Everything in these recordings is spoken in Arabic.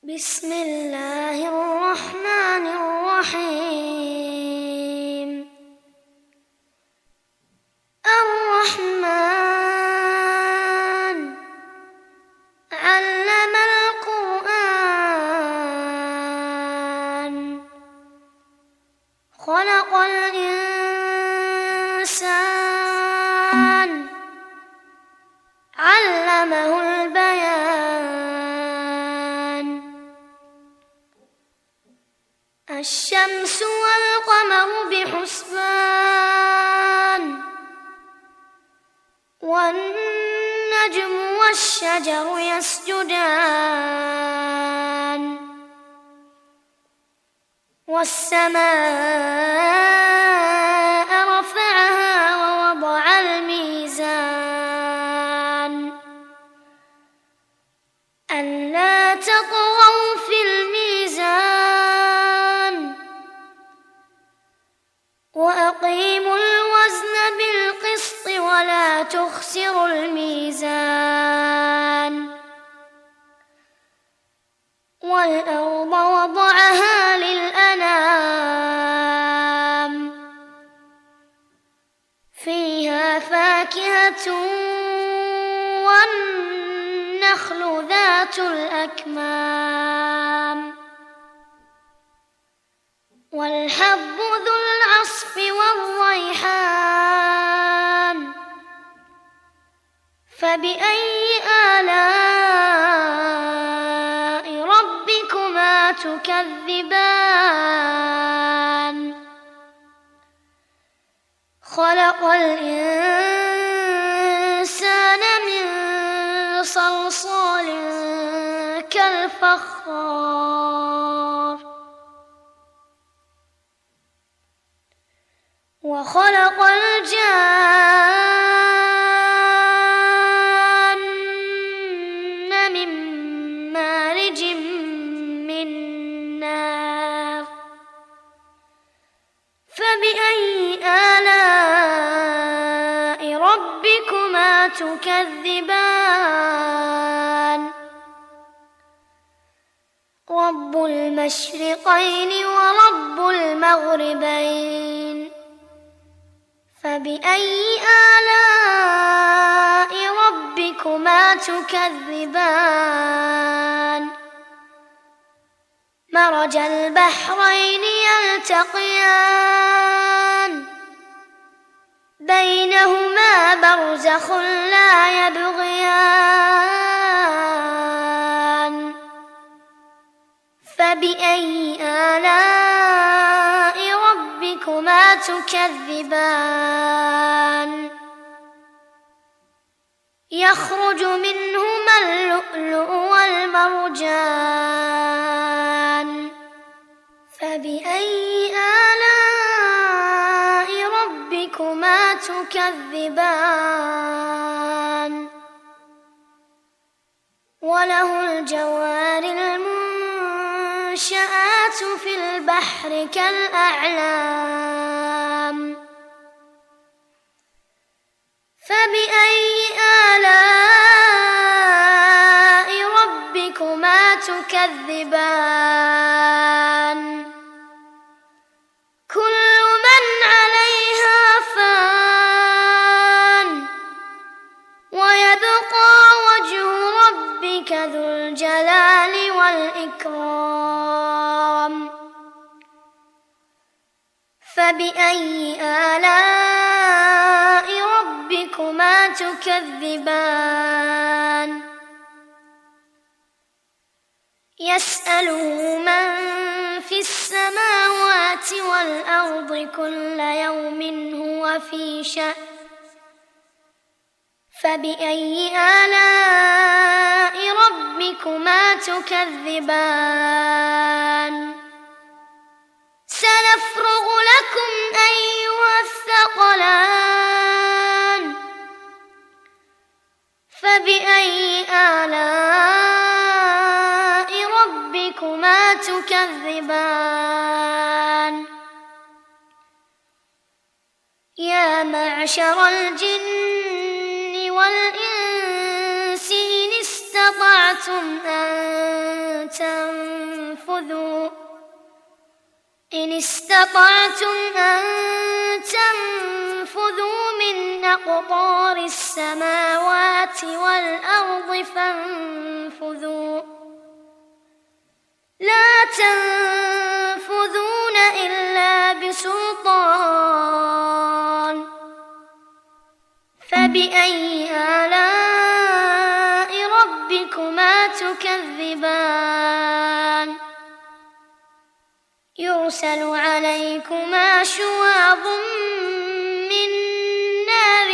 بسم الله الرحمن الرحيم. الرحمن علم القرآن خلق الإنسان علمه البيان. الشمس والقمر بحسبان والنجم والشجر يسجدان والسماء رفعها ووضع الميزان ألا تطغوا في الميزان وأقيموا الوزن بالقسط ولا تخسروا الميزان. والأرض وضعها للأنام فيها فاكهة والنخل ذات الأكمام والحب ذو العصف والريحان. فبأي آلاء ربكما تكذبان؟ خلق الإنسان من صلصال كالفخار وخلق الجان من مارج من نار. فبأي آلاء ربكما تكذبان؟ رب المشرقين ورب المغربين. فبأي آلاء ربكما تكذبان؟ مرج البحرين يلتقيان بينهما برزخ لا يبغيان. فبأي آلاء ربكما تكذبان؟ يخرج منهما اللؤلؤ والمرجان. فبأي آلاء ربكما تكذبان؟ وله الجوار المنشآت في البحر كالأعلام. فبأي آلاء ربكما تكذبان؟ كل من عليها فان ويبقى وجه ربك ذو الجلال والإكرام. فبأي آلاء ربكما تكذبان؟ يسأله من في السماوات والأرض كل يوم هو في شأن. فبأي آلاء ربكما تكذبان؟ سنفرغ لكم أيها الثقلان. فبأي آلاء ربكما تكذبان؟ يا معشر الجن والإنس إن استطعتم أن تنفذوا فانفذوا إن استطعتم أن تنفذوا من أقطار السماوات والأرض فانفذوا لا تنفذون إلا بسلطان فبأي آلاء ربكما تكذبان يرسل عليكما شواظ من نار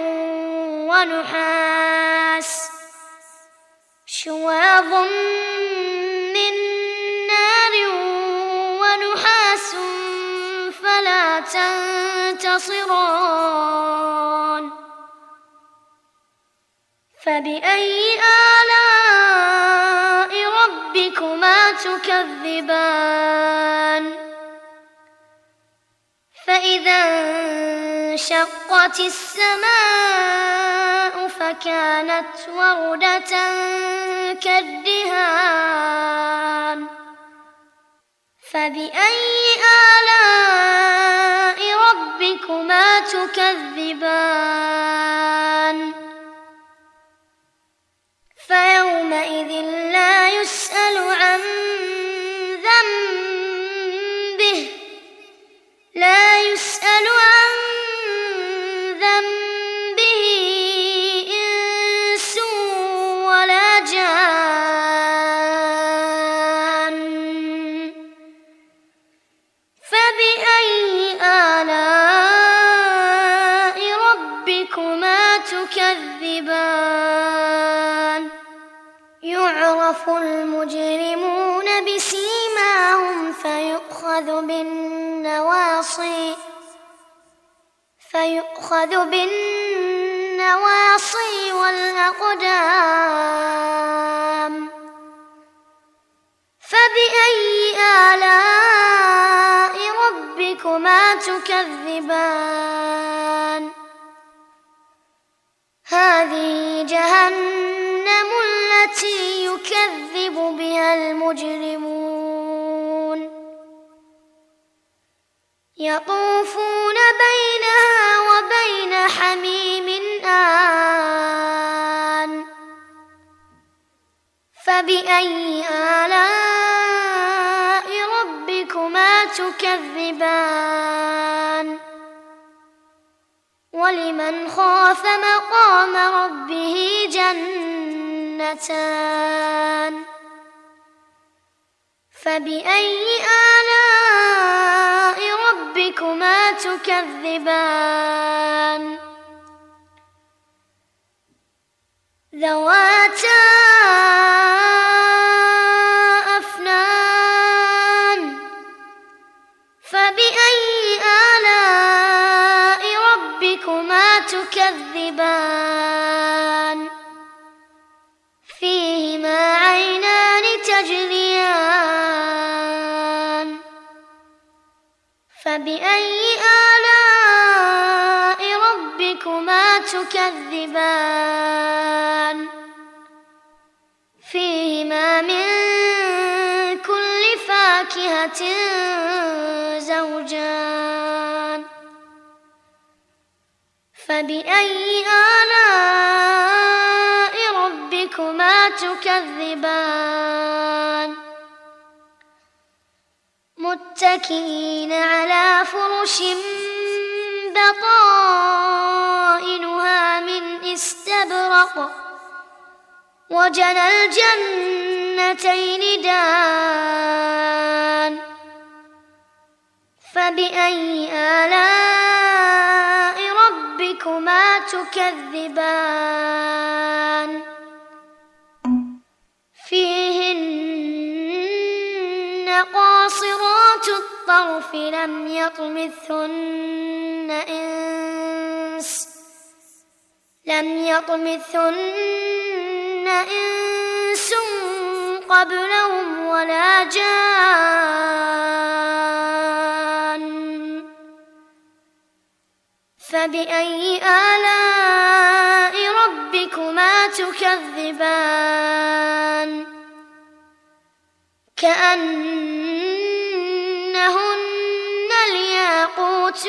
ونحاس فلا تنتصران فبأي آلاء ربكما تكذبان فإذا انشقت السماء فكانت وردة كالدهان فبأي آلاء ربكما تكذبان فيومئذ لا يسأل عن ذنبه إنس ولا جان فبأي آلاء ربكما تكذبان يعرف المجرمون بسيماهم فيؤخذ بالنواصي والأقدام فبأي آلاء ربكما تكذبان هذه جهنم التي يكذب بها المجرمون يطوفون بينها وبين حميم آن فبأي آلاء ربكما تكذبان ولمن خاف مقام ربه جنتان فبأي آلاء ربكما تكذبان ذواتا أفنان فبأي آلاء ربكما تكذبان فيهما عينان تجريان فبأي آلاء ربكما تكذبان فيهما من كل فاكهة زوجان فبأي آلاء ربكما تكذبان متكئين على فرش بطائنها من استبرق وجنى الجنتين دان فبأي آلاء ربكما تكذبان فيهن قاصرات الطرف لم يطمثهن إنس قبلهم ولا جان فبأي آلاء ربكما تكذبان كأنهن الياقوت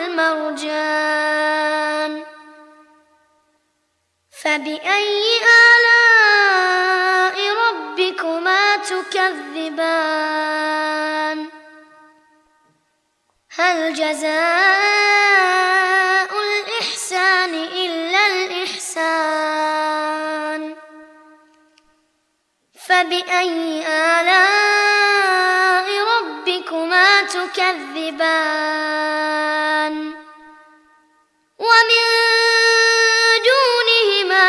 والمرجان فبأي آلاء ربكما تكذبان هل جزاء الإحسان إلا الإحسان فبأي آلاء ربكما تكذبان ومن دونهما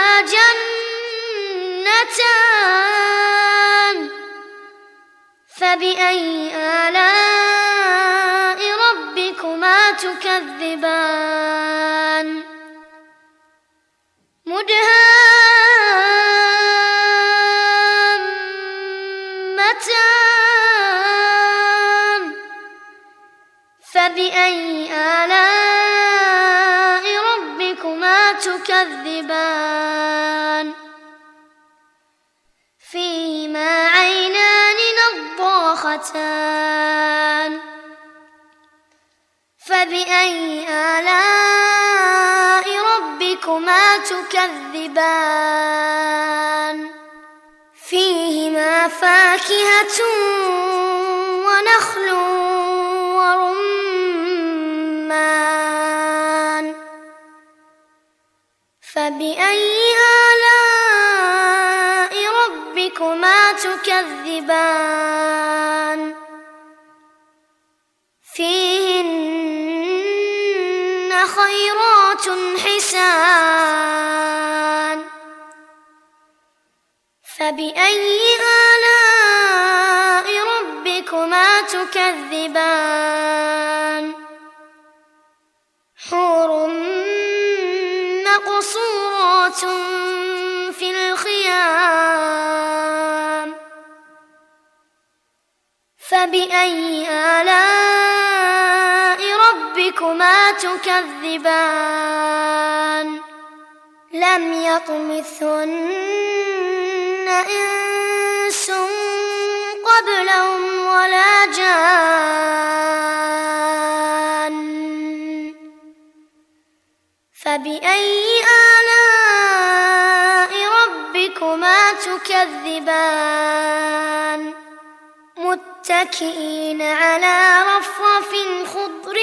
جنتان فبأي آلاء ربكما تكذبان مدهامتان فبأي آلاء ربكما تكذبان فيهما عينان نضاختان فبأي آلاء ربكما تكذبان فيهما فاكهة ونخل ورمان فبأي آلاء ربكما تكذبان فيهن خيرات حسان فبأي آلاء ربكما تكذبان حور مقصورات في الخيام فبأي آلاء ربكما تكذبان لم يطمثهن إنس قبلهم ولا جان فبأي آلاء ربكما تكذبان متكئين على رفرف خضر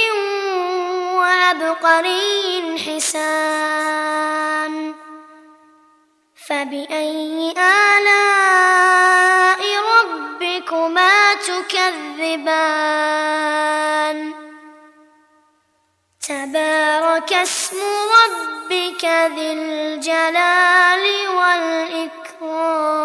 وعبقري حسان فبأي آلاء ربكما تكذبان تبارك اسم ربك ذي الجلال والإكرام